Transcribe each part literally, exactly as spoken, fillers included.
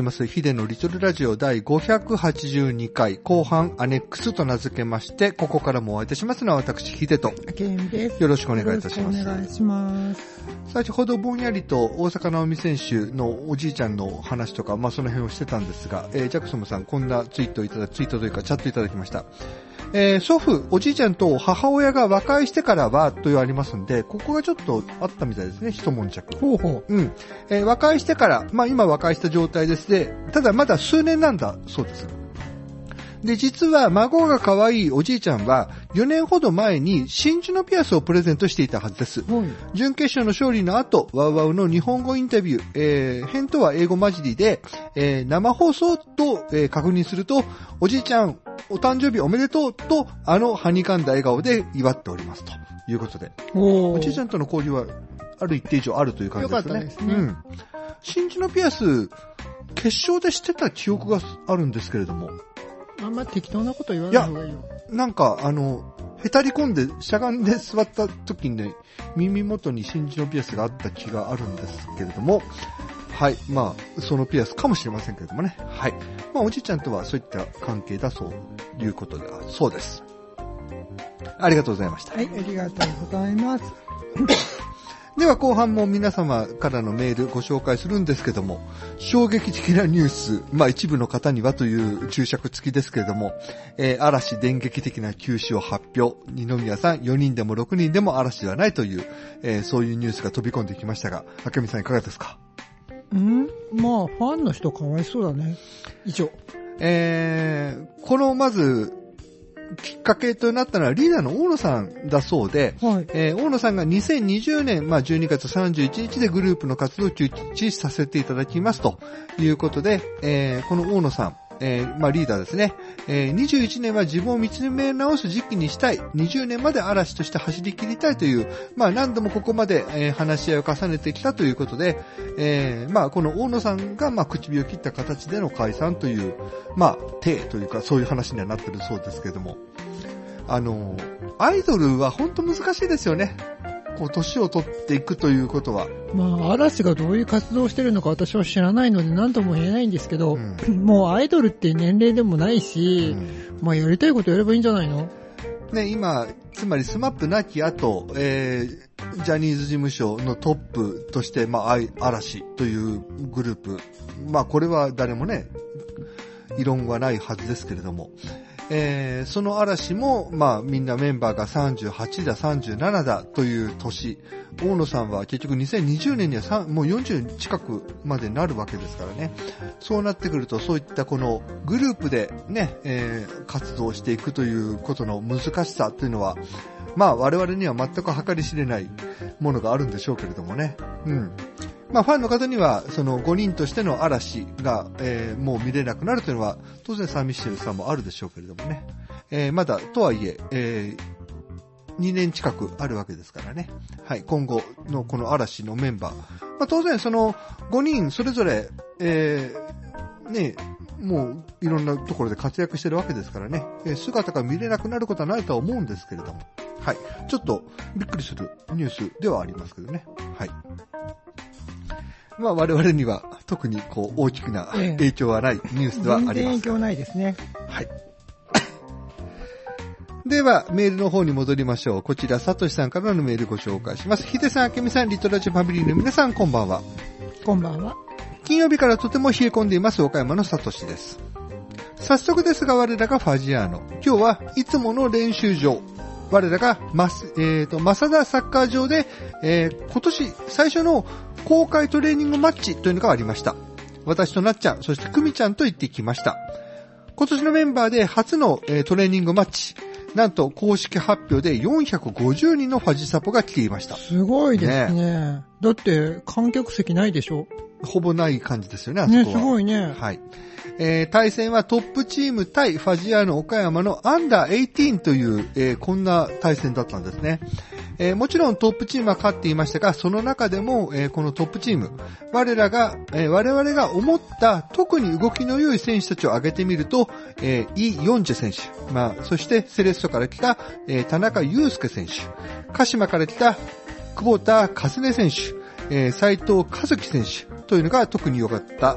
ます。ヒデのリトルラジオ第ごひゃくはちじゅうにかい後半アネックスと名付けまして、ここからもお会いいたしますのは私、ヒデと。 ケイミです。 よろしくお願いいたします。 よろしくお願いします。 先ほどぼんやりと大坂なおみ選手のおじいちゃんの話とか、まあその辺をしてたんですが、えー、ジャクソムさんこんなツイートをいただき、ツイートというかチャットいただきました。えー、祖父、おじいちゃんと母親が和解してからはというありますんで、ここがちょっとあったみたいですね、一悶着。 ほうほう。 うん。えー、和解してから、まあ今和解した状態ですで、ただまだ数年なんだそうです。で、実は孫が可愛いおじいちゃんはよねんほど前に真珠のピアスをプレゼントしていたはずです。 はい、 準決勝の勝利の後、ワウワウの日本語インタビュー、えー、返答は英語混じりで、えー、生放送と、えー、確認すると、おじいちゃん、お誕生日おめでとうと、あのはにかんだ笑顔で祝っておりますということで。お, おじいちゃんとの交流はある一定以上あるという感じですね。 よかったですね。 うん。真珠のピアス、決勝でしてた記憶があるんですけれども。 あんま適当なこと言わない方がいいよ。 いや、なんか、あの、へたり込んで、しゃがんで座った時にね、耳元に真珠のピアスがあった気があるんですけれども、はい。まあ、そのピアスかもしれませんけれどもね。はい。まあ、おじいちゃんとはそういった関係だそういうことで、そうです。ありがとうございました。 はい、ありがとうございます。 では後半も皆様からのメールご紹介するんですけども、衝撃的なニュース、まあ一部の方にはという注釈付きですけれども、えー、嵐電撃的な休止を発表、二宮さんよにんでもろくにんでも嵐ではないという、えー、そういうニュースが飛び込んできましたが、明美さんいかがですか？ んまあファンの人かわいそうだね。以上。 えー、このまず、きっかけとなったのはリーダーの大野さんだそうで、はい、えー、大野さんがにせんにじゅうねん、まあ、じゅうにがつさんじゅういちにちでグループの活動を休止させていただきますということで、えー、この大野さん、えー、まあリーダーですね、えー、にじゅういちねんは自分を見つめ直す時期にしたい、にじゅうねんまで嵐として走り切りたいという、まあ何度もここまで、えー、話し合いを重ねてきたということで、えー、まあこの大野さんがまあ唇を切った形での解散という、まあ体というかそういう話にはなっているそうですけれども、あのアイドルは本当難しいですよね。こう年を取っていくということは、 まあ嵐がどういう活動をしてるのか私は知らないので何とも言えないんですけど、うん、もうアイドルって年齢でもないし、うん、まあやりたいことやればいいんじゃないのね。今つまりスマップなき後、えー、ジャニーズ事務所のトップとしてまあ嵐というグループ、まあこれは誰もね異論はないはずですけれども、えー、その嵐も、まあみんなメンバーがさんじゅうはちだ、さんじゅうななだという年、大野さんは結局にせんにじゅうねんにはもうよんじゅう近くまでなるわけですからね。そうなってくるとそういったこのグループでね、えー、活動していくということの難しさというのは、まあ我々には全く計り知れないものがあるんでしょうけれどもね。うん。まあファンの方にはそのごにんとしての嵐が、えー、もう見れなくなるというのは当然寂しさもあるでしょうけれどもね、えー、まだとはいええー、にねん近くあるわけですからね。はい、今後のこの嵐のメンバー、まあ、当然そのごにんそれぞれ、えー、ねもういろんなところで活躍してるわけですからね、えー、姿が見れなくなることはないとは思うんですけれども、はい、ちょっとびっくりするニュースではありますけどね。はい。まあ我々には特にこう大きな影響はないニュースではあります。 全然影響ないですね。 はい。ではメールの方に戻りましょう。こちらさとしさんからのメールご紹介します。ひでさん、あけみさん、リトラジファミリーの皆さん、こんばんは。 こんばんは。 金曜日からとても冷え込んでいます岡山のさとしです。早速ですが我らがファジアーノ、今日はいつもの練習場、我らがマス、えーと、マサダサッカー場で、えー、今年最初の公開トレーニングマッチというのがありました。私となっちゃん、そしてくみちゃんと行ってきました。今年のメンバーで初の、えー、トレーニングマッチ、なんと公式発表でよんひゃくごじゅうにんのファジサポが来ていました。 すごいですね。ね、だって観客席ないでしょ。 ほぼない感じですよね、あそこは。 ね、すごいね。 はい。えー、対戦はトップチーム対ファジアーノ岡山のアンダーじゅうはちという、えー、こんな対戦だったんですね。えー、もちろんトップチームは勝っていましたが、その中でも、えー、このトップチーム、我らが、えー、我々が思った特に動きの良い選手たちを挙げてみると、えー、イ・ヨンジェ選手、まあ、そしてセレッソから来た、えー、田中祐介選手、鹿島から来た久保田和音選手、えー、斉藤和樹選手というのが特に良かった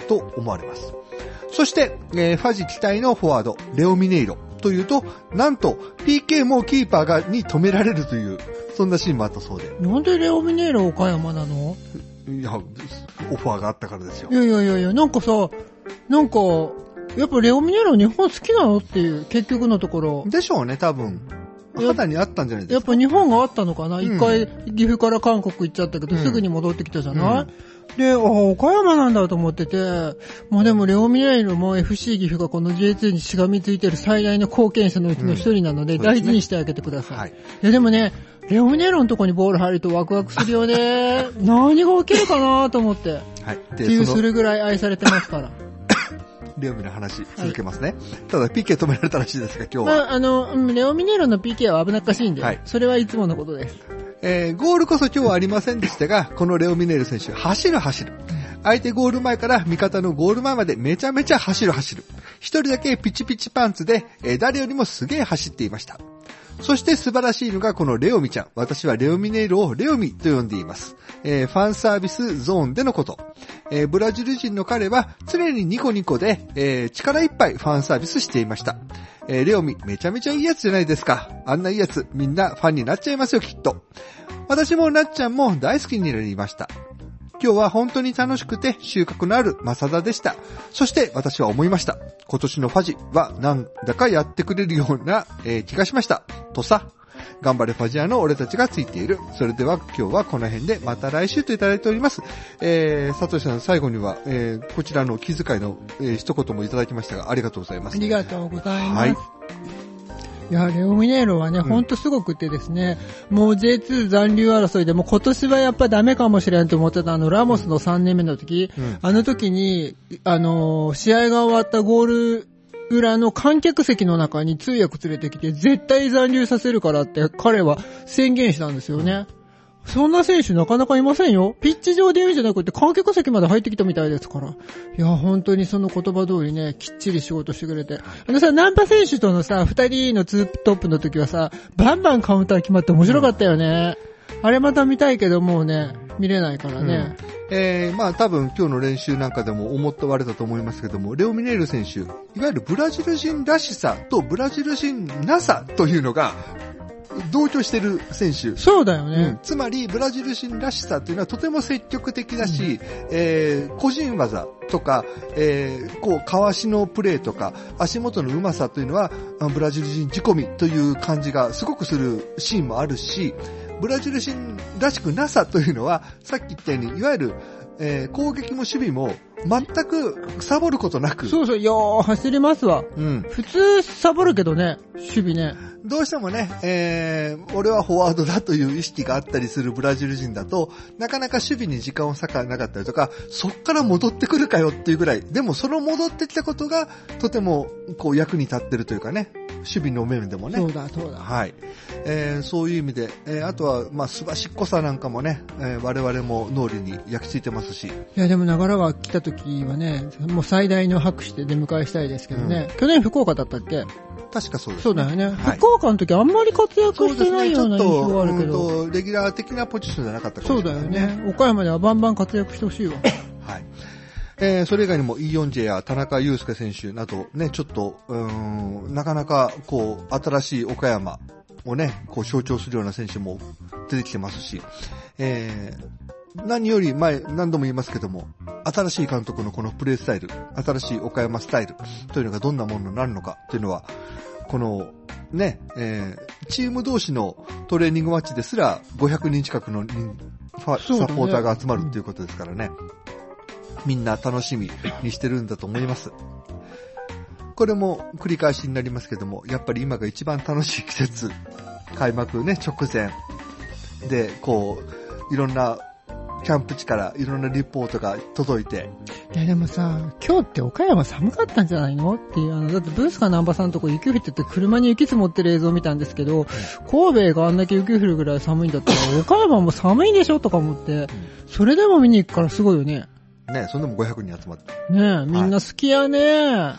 と思われます。そして、えー、ファジ期待のフォワード、レオ・ミネイロというと、なんと ピーケー もキーパーがに止められるという、そんなシーンもあったそうで。 なんでレオ・ミネイロ岡山なの？ いや、オファーがあったからですよ。 いやいやいやいや、なんかさ、なんか、やっぱレオ・ミネイロ日本好きなのっていう、結局のところ。 でしょうね、多分。肌にあったんじゃないですか。 やっぱ日本があったのかな、一、うん、回岐阜から韓国行っちゃったけど、うん、すぐに戻ってきたじゃない、うん、で、あ、岡山なんだと思ってて、まあでもレオミネイロも エフシー 岐阜がこの ジェイツー にしがみついてる最大の貢献者のうちの一人なので、うん、大事にしてあげてください。はい、いやでもね、レオミネイロのとこにボール入るとワクワクするよね。何が起きるかなと思って。はい。っていうするぐらい愛されてますから。 レオミの話続けますね。はい、ただ ピーケー 止められたらしいですが今日は。 まあ、あの、レオミネイロの ピーケー は危なっかしいんで、はい、それはいつものことです。 えー、ゴールこそ今日はありませんでしたが、このレオミネイロ選手、走る走る。相手ゴール前から味方のゴール前までめちゃめちゃ走る走る。一人だけピチピチパンツで、えー、誰よりもすげえ走っていました。そして素晴らしいのがこのレオミちゃん。私はレオミネイロをレオミと呼んでいます。えー、ファンサービスゾーンでのこと。えー、ブラジル人の彼は常にニコニコで、えー、力いっぱいファンサービスしていました。えー、レオミめちゃめちゃいいやつじゃないですか。あんないいやつみんなファンになっちゃいますよきっと。私もなっちゃんも大好きになりました。今日は本当に楽しくて収穫のあるマサダでした。そして私は思いました。今年のファジはなんだかやってくれるような、えー、気がしました。とさ、頑張れファジアの俺たちがついている。それでは今日はこの辺でまた来週といただいております。えー、佐藤さん最後には、えー、こちらの気遣いの、えー、一言もいただきましたがありがとうございます。 ありがとうございます。はい。いや、レオミネイロはね、うん、ほんとすごくてですね、もう ジェイツー 残留争いでも今年はやっぱダメかもしれんと思ってたあのラモスのさんねんめの時、うん、あの時に、あのー、試合が終わったゴール裏の観客席の中に通訳連れてきて絶対残留させるからって彼は宣言したんですよね。そんな選手なかなかいませんよ。ピッチ上で言うんじゃなくて観客席まで入ってきたみたいですから。いや、本当にその言葉通りね、きっちり仕事してくれて。あのさ、ナンパ選手とのさ、二人のツートップの時はさ、バンバンカウンター決まって面白かったよね。うん、あれまた見たいけどもうね、見れないからね。うん、 えー、まあ多分今日の練習なんかでも思って割れたと思いますけども、レオミネイロ選手、いわゆるブラジル人らしさとブラジル人なさというのが、同居してる選手。 そうだよね。うん、 つまり、ブラジル人らしさというのはとても積極的だし、うん、えー、個人技とか、えー、こう、かわしのプレーとか、足元のうまさというのは、ブラジル人仕込みという感じがすごくするシーンもあるし、ブラジル人らしくなさというのは、さっき言ったように、いわゆる、えー、攻撃も守備も全くサボることなく。 そうそう、いやー、走りますわ。うん。普通サボるけどね、守備ね。 どうしてもね、えー、俺はフォワードだという意識があったりするブラジル人だと、なかなか守備に時間を割かなかったりとか、そっから戻ってくるかよっていうぐらい、でもその戻ってきたことが、とても、こう役に立ってるというかね、守備の面でもね。 そうだ、そうだ。 はい。えー、そういう意味で、えー、あとは、まあ、すばしっこさなんかもね、えー、我々も脳裏に焼き付いてますし。いや、でも長良川来た時はね、もう最大の拍手で出迎えしたいですけどね。うん、去年福岡だったっけ？ 確かそうです、ね。 そうだよね。はい、福岡の時あんまり活躍してないような印象があるけど。 そうですね、ちょっと、レギュラー的なポジションじゃなかったかもしれない、ね。 そうだよね。岡山ではバンバン活躍してほしいわ。 はい。えー、それ以外にも イーよんジェー や田中祐介選手などね、ちょっと、うーん、なかなかこう、新しい岡山をね、こう象徴するような選手も出てきてますし、えー、何より前、何度も言いますけども、新しい監督のこのプレースタイル、新しい岡山スタイルというのがどんなものになるのかというのは、この、ね、えー、チーム同士のトレーニングマッチですらごひゃくにん近くのサポーターが集まるということですからね。みんな楽しみにしてるんだと思います。これも繰り返しになりますけども、やっぱり今が一番楽しい季節、開幕ね、直前で、こう、いろんなキャンプ地からいろんなリポートが届いて。 いやでもさ、今日って岡山寒かったんじゃないのっていう、あの、だってブースか南波さんのとこ雪降ってて車に雪積もってる映像を見たんですけど、うん、神戸があんだけ雪降るぐらい寒いんだったら、岡山も寒いでしょとか思って、うん、それでも見に行くからすごいよね。 ね、そんでもごひゃくにん集まった。 ねえ、みんな好きやね、はい、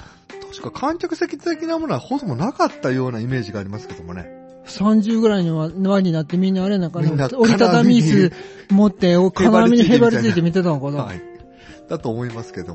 確か観客席的なものはほとんどなかったようなイメージがありますけどもね。 さんじゅうぐらいの輪になってみんなあれなんかね、折りたたみ椅子持って金網にへばりついて見てたのかな。はい。 だと思いますけども。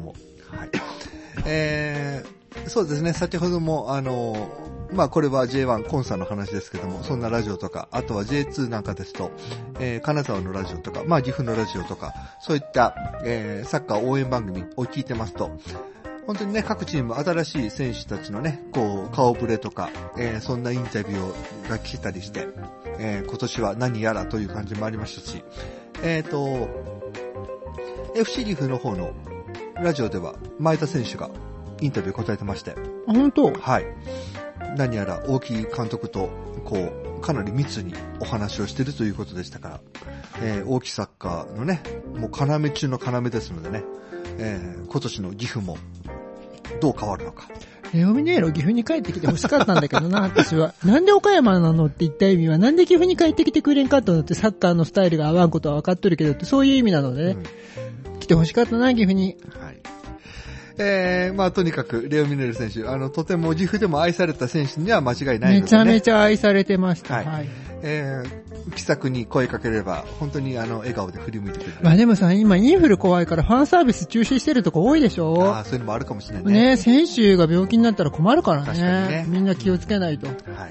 はい。えー、そうですね、先ほども、あの、まあこれは ジェイワン コンサの話ですけども、そんなラジオとか、あとは ジェイツー なんかですと、えー、金沢のラジオとか、まあ岐阜のラジオとか、そういった、えー、サッカー応援番組を聞いてますと、本当にね、各チーム新しい選手たちのね、こう、顔ぶれとか、えー、そんなインタビューが聞けたりして、えー、今年は何やらという感じもありましたし、えっと、エフシー リーフの方のラジオでは前田選手がインタビュー答えてまして。あ、 本当？ はい。何やら大木監督と、こう、かなり密にお話をしているということでしたから、えー、大木サッカーのね、もう要中の要ですのでね、えー、今年の岐阜もどう変わるのか。 レオミネーロ岐阜に帰ってきて欲しかったんだけどな、私は。なんで岡山なのって言った意味は、なんで岐阜に帰ってきてくれんかったのって、サッカーのスタイルが合わんことは分かっとるけどって、そういう意味なのでね。うん、来て欲しかったな、岐阜に。はい。 えー、まあとにかく、レオミネール選手、あの、とても岐阜でも愛された選手には間違いないので、ね。 めちゃめちゃ愛されてました。はい。はい、 えー、気さくに声かければ、本当にあの、笑顔で振り向いてくれる。 まあでもさ、今インフル怖いからファンサービス中止してるとこ多いでしょ？ ああ、そういうのもあるかもしれないね。 ね、選手が病気になったら困るからね。 確かにね。 みんな気をつけないと。うん、 はい。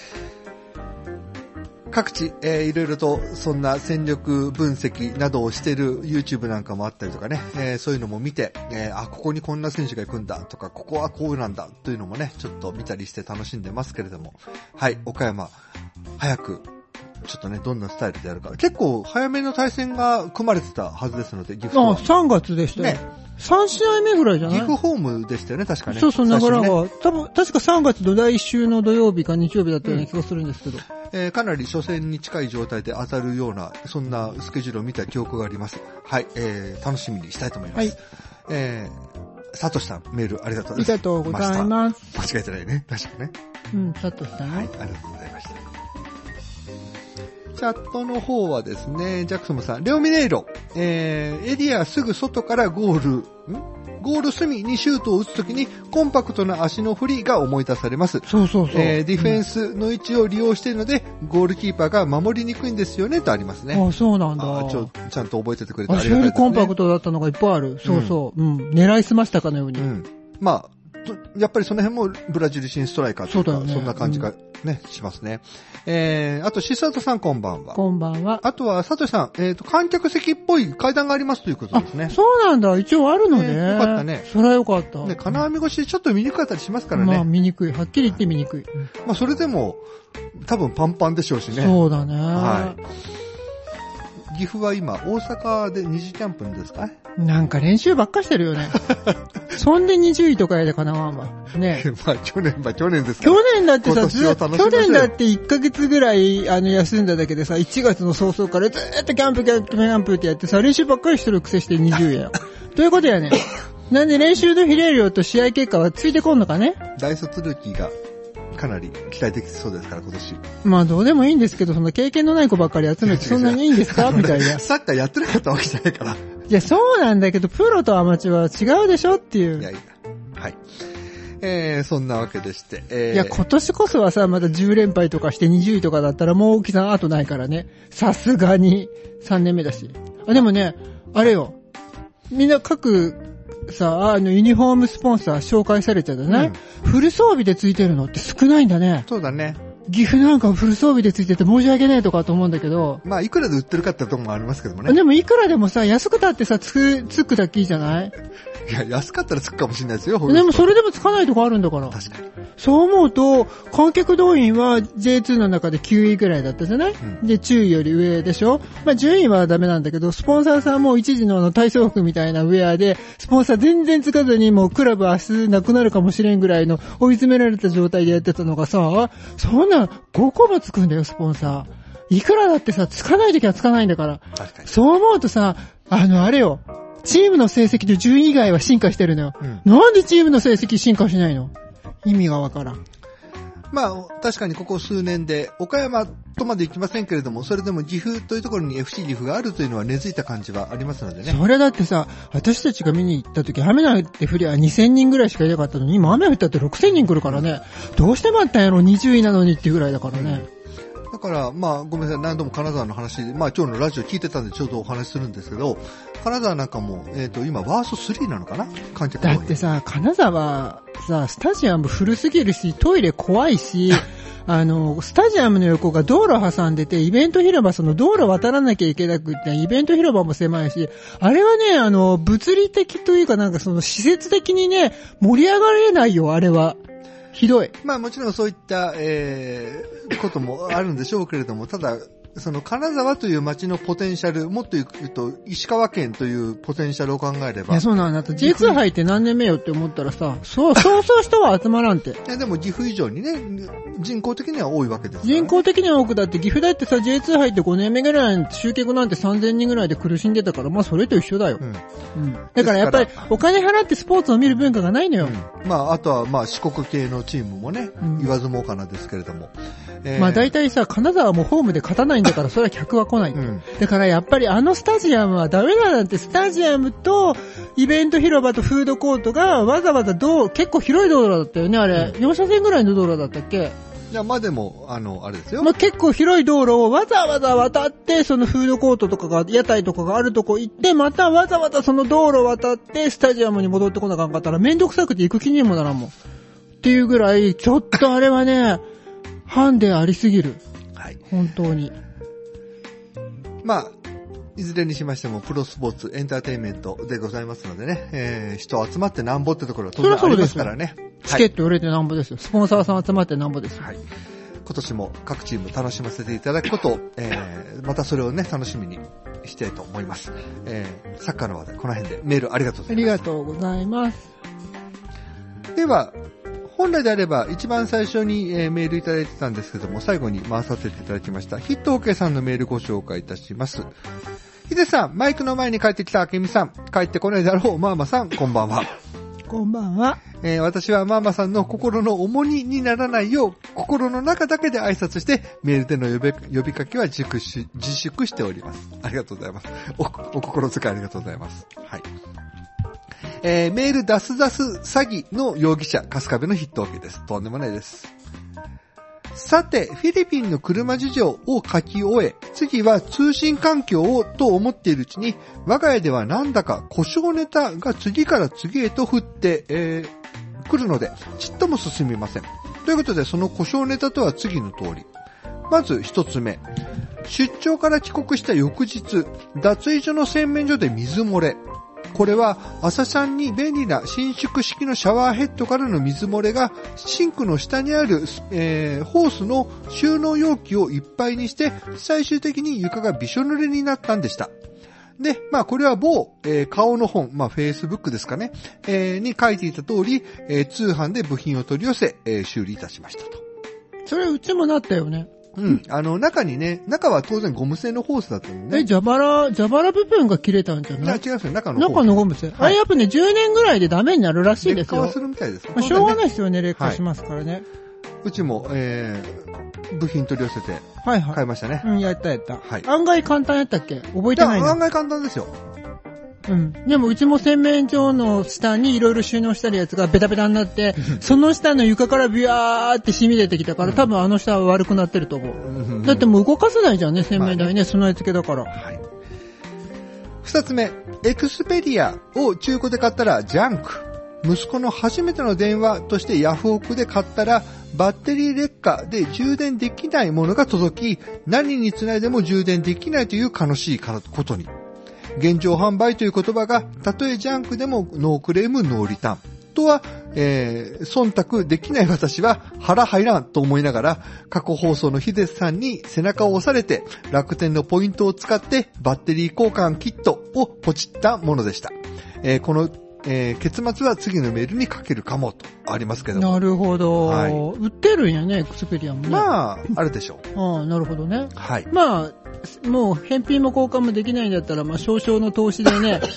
各地、えー、いろいろとそんな戦力分析などをしている YouTube なんかもあったりとかね、えー、そういうのも見て、えー、あ、ここにこんな選手が行くんだとか、ここはこうなんだというのもね、ちょっと見たりして楽しんでますけれども、はい、岡山、早く、ちょっとね、どんなスタイルでやるか。結構早めの対戦が組まれてたはずですので、岐阜とは。 あ、さんがつでしたね。さん試合目ぐらいじゃない？ 岐阜ホームでしたよね、確かね。 そうそう、だからが、ね、多分、確かさんがつのだいいっ週の土曜日か日曜日だったような気がするんですけど。うん、 えー、かなり初戦に近い状態で当たるような、そんなスケジュールを見た記憶があります。はい、えー、楽しみにしたいと思います。はい。えー、サトシさん、メールありがとうございます。 ありがとうございます。 間違えてないね、確かね。 うん、サトシさん。 はい、ありがとうございました。チャットの方はですね、ジャクソムさん、レオミネイロ、えー、エリアすぐ外からゴール、んゴール隅にシュートを打つときにコンパクトな足の振りが思い出されます。 そうそうそう。 えー、ディフェンスの位置を利用しているので、うん、ゴールキーパーが守りにくいんですよね、とありますね。 あ、そうなんだ。 あちょ、ちゃんと覚えててくれてありがたいですね。 足よりコンパクトだったのがいっぱいある。そうそう。うん。うん、狙いすましたかのように。 うん。まあ、やっぱりその辺もブラジル人ストライカーというか、 そうだよね、そんな感じがね、うん、しますね。えー、あと、シサトさんこんばんは。 こんばんは。 あとは、サトシさん、えっ、ー、と、観客席っぽい階段がありますということですね。 そうなんだ。一応あるのね。えー、 よかったね。 それはよかった。 ね、金網越しでちょっと見にくかったりしますからね。 まあ、見にくい。はっきり言って見にくい。 まあ、それでも、多分パンパンでしょうしね。 そうだね。 はい。岐阜は今、大阪で二次キャンプですか？ なんか練習ばっかしてるよね。そんでにじゅういとかやでかなわんわ。ね。 まあ去年は去年ですから。 去年だってさ、去年だっていっかげつぐらい、あの、休んだだけでさ、いちがつの早々からずーっとキャンプキャンプキャンプってやってさ、練習ばっかりしてるくせしてにじゅうや。ということやね。なんで練習の比例量と試合結果はついてこんのかね？ 大卒ルーキーがかなり期待できそうですから、今年。 まあどうでもいいんですけど、そんな経験のない子ばっかり集めてそんなにいいんですかみたいな。 サッカーやってなかったわけじゃないから。 いや、そうなんだけど、プロとアマチュアは違うでしょっていう。 いやいや。はい。えー、そんなわけでして。えー、 いや、今年こそはさ、まだじゅう連敗とかしてにじゅういとかだったらもう大木さん後ないからね。さすがにさんねんめだし。あ、でもね、あれよ。みんな各、さあ、あの、ユニフォームスポンサー紹介されちゃったね、うん。フル装備でついてるのって少ないんだね。 そうだね。 岐阜なんかフル装備でついてて申し訳ないとかと思うんだけど。 まあ、いくらで売ってるかってとこもありますけどもね。 でもいくらでもさ、安くたってさ、つく、つくだけいいじゃない？ いや、安かったらつくかもしれないですよ。 でもそれでもつかないとこあるんだから。 確かに。 そう思うと、観客動員は ジェイツー の中できゅういぐらいだったじゃない、うん、で、中位より上でしょ。まあ、順位はダメなんだけど、スポンサーさんも一時のあの体操服みたいなウェアで、スポンサー全然つかずにもうクラブ明日なくなるかもしれんぐらいの追い詰められた状態でやってたのがさ、そんなごこもつくんだよ、スポンサー。いくらだってさ、つかないときはつかないんだから。 確かに。 そう思うとさ、あの、あれよ。チームの成績と順位以外は進化してるのよ、うん。なんでチームの成績進化しないの？意味がわからん。 まあ、確かにここ数年で、岡山とまで行きませんけれども、それでも岐阜というところに エフシー 岐阜があるというのは根付いた感じはありますのでね。 それだってさ、私たちが見に行った時、雨なんて降りゃにせんにんぐらいしかいなかったのに、今雨降ったってろくせんにん来るからね。どうしてもあったんやろ、にじゅういなのにっていうぐらいだからね。 だから、まあ、ごめんなさい、何度も金沢の話、まあ、今日のラジオ聞いてたんでちょっとお話しするんですけど、金沢なんかも、えっと、今、ワーストスリーなのかな観客だってさ、金沢、さ、スタジアム古すぎるし、トイレ怖いし、あの、スタジアムの横が道路挟んでて、イベント広場、その道路渡らなきゃいけなくって、イベント広場も狭いし、あれはね、あの、物理的というかなんかその施設的にね、盛り上がれないよ、あれは。ひどい。 まあもちろんそういった、えー、こともあるんでしょうけれども、ただ、その金沢という街のポテンシャル、もっと言うと石川県というポテンシャルを考えれば。 いや、そうなんだ。ジェイツー 入って何年目よって思ったらさ、そう、そうそう人は集まらんて。いや、でも岐阜以上にね、人口的には多いわけですから、ね。 人口的には多くだって、岐阜だってさ、ジェイツー 入ってごねんめぐらい、集客なんてさんぜんにんぐらいで苦しんでたから、まあそれと一緒だよ。うん。うん、だからやっぱり、お金払ってスポーツを見る文化がないのよ。 うん、まあ、あとはまあ四国系のチームもね、うん、言わずもがなですけれども。 えー、まあ大体さ、金沢もホームで勝たないんだから、それは客は来ない、うん。だからやっぱりあのスタジアムはダメだなんて、スタジアムとイベント広場とフードコートがわざわざ道、結構広い道路だったよね、あれ。うん、よん車線ぐらいの道路だったっけ？ いや、まあでも、あの、あれですよ。 まあ結構広い道路をわざわざ渡って、そのフードコートとかが、屋台とかがあるとこ行って、またわざわざその道路を渡って、スタジアムに戻ってこなかったら、めんどくさくて行く気にもならんもん。っていうぐらい、ちょっとあれはね、ハンデありすぎる。はい。本当に。 まあ、いずれにしましても、プロスポーツエンターテインメントでございますのでね、えー、人集まってなんぼってところは当然ありますからね。 チケット売れてなんぼですよ。スポンサーさん集まってなんぼですよ。はい。 今年も各チーム楽しませていただくことを、えー、またそれをね、楽しみにしたいと思います。えー、サッカーの話題、この辺でメールありがとうございます。 ありがとうございます。 では、本来であれば一番最初に、えー、メールいただいてたんですけども、最後に回させていただきました。ヒットオーケーさんのメールご紹介いたします。ヒデさん、マイクの前に帰ってきたあけみさん、帰ってこないだろうマーマさん、こんばんは。 こんばんは。 えー、私はマーマさんの心の重荷にならないよう、心の中だけで挨拶して、メールでの呼び、呼びかけは自粛し、自粛しております。ありがとうございます。お、お心遣いありがとうございます。はい。えー、メール出す出す詐欺の容疑者、春日部のヒットオーケーです。とんでもないです。さて、フィリピンの車事情を書き終え、次は通信環境をと思っているうちに、我が家ではなんだか故障ネタが次から次へと降って、えー、来るので、ちっとも進みません。ということで、その故障ネタとは次の通り。まず一つ目。出張から帰国した翌日、脱衣所の洗面所で水漏れ。これは朝シに便利な伸縮式のシャワーヘッドからの水漏れがシンクの下にある、えー、ホースの収納容器をいっぱいにして最終的に床がびしょ濡れになったんでした。で、まあこれは某、えー、顔の本、まあ Facebook ですかね、えー、に書いていた通り、えー、通販で部品を取り寄せ、えー、修理いたしましたと。 それうちもなったよね。 うん。あの、中にね、中は当然ゴム製のホースだったのね。 え、蛇腹、蛇腹部分が切れたんじゃない？ いや、違いますよ、中のホース。 中のゴム製。はい、あれやっぱね、じゅうねんぐらいでダメになるらしいですよ。 劣化はするみたいです。 まあ、しょうがないですよね、劣化しますからね。はい、 うちも、えー、部品取り寄せて、はいはい。買いましたね。 うん、やったやった。はい。案外簡単やったっけ？覚えてないの？ 案外簡単ですよ。 うん。でもうちも洗面所の下にいろいろ収納したるやつがベタベタになって、その下の床からビャーって染み出てきたから、多分あの下は悪くなってると思う。だってもう動かせないじゃんね、洗面台ね、備え付けだから。はい。 二つ目、エクスペリアを中古で買ったらジャンク。息子の初めての電話としてヤフオクで買ったら、バッテリー劣化で充電できないものが届き、何につないでも充電できないという悲しいことに。現状販売という言葉が、たとえジャンクでもノークレームノーリターンとは、えー、忖度できない私は腹入らんと思いながら、過去放送のヒデさんに背中を押されて、楽天のポイントを使ってバッテリー交換キットをポチったものでした。えー、この、えー、結末は次のメールに書けるかもとありますけども。 なるほど。はい、売ってるんやね、エクスペリアもね。 まあ、あるでしょう。ああ、なるほどね。 はい。 まあ、もう返品も交換もできないんだったら、まあ少々の投資でね、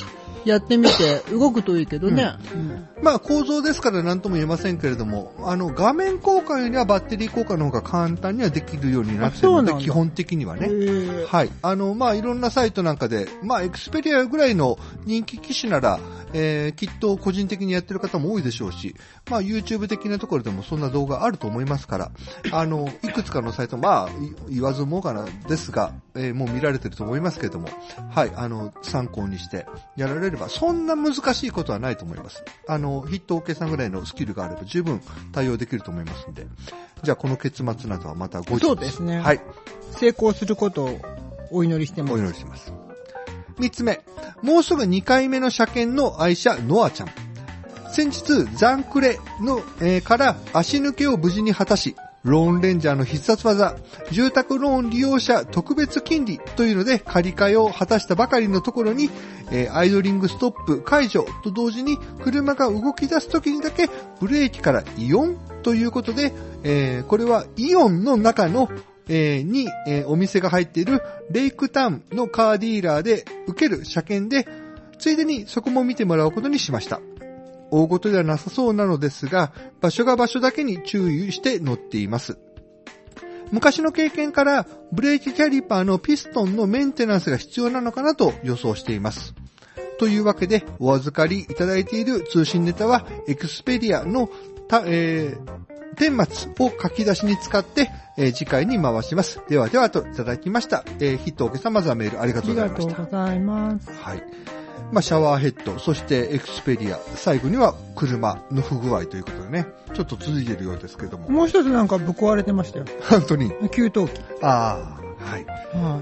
やってみて動くといいけどね。うんうん、まあ構造ですから何とも言えませんけれども、あの画面交換よりはバッテリー交換の方が簡単にはできるようになっているので、基本的にはね。はい。あの、まあいろんなサイトなんかで、まあエクスペリアぐらいの人気機種なら、えー、きっと個人的にやってる方も多いでしょうし、まあ YouTube 的なところでもそんな動画あると思いますから、あの、いくつかのサイト、まあ言わずもがなですが、えー、もう見られてると思いますけれども、はい、あの、参考にしてやられれば、そんな難しいことはないと思います。あの、ヒット OK さんぐらいのスキルがあれば十分対応できると思いますんで、じゃあこの結末などはまた後日。 そうですね。 はい。 成功することをお祈りしてます。 お祈りしてます。三つ目、もうすぐ二回目の車検の愛車ノアちゃん。先日、ザンクレの、えー、から足抜けを無事に果たし、ローンレンジャーの必殺技、住宅ローン利用者特別金利というので借り換えを果たしたばかりのところに、えー、アイドリングストップ解除と同時に車が動き出すときにだけブレーキからイオンということで、えー、これはイオンの中のえー、に、えー、お店が入っているレイクタウンのカーディーラーで受ける車検で、ついでにそこも見てもらうことにしました。大事ではなさそうなのですが、場所が場所だけに注意して乗っています。昔の経験からブレーキキャリパーのピストンのメンテナンスが必要なのかなと予想しています。というわけでお預かりいただいている通信ネタはエクスペリアのた、えー、顛末を書き出しに使って、えー、次回に回します。ではではといただきました。えー、ヒットオーケーさん、まずはメールありがとうございました。 ありがとうございます。 はい。まあ、シャワーヘッド、そしてエクスペリア、最後には車の不具合ということでね、ちょっと続いているようですけども。 もう一つなんかぶっ壊れてましたよ。 本当に。 給湯器。 ああ、はい。 はい。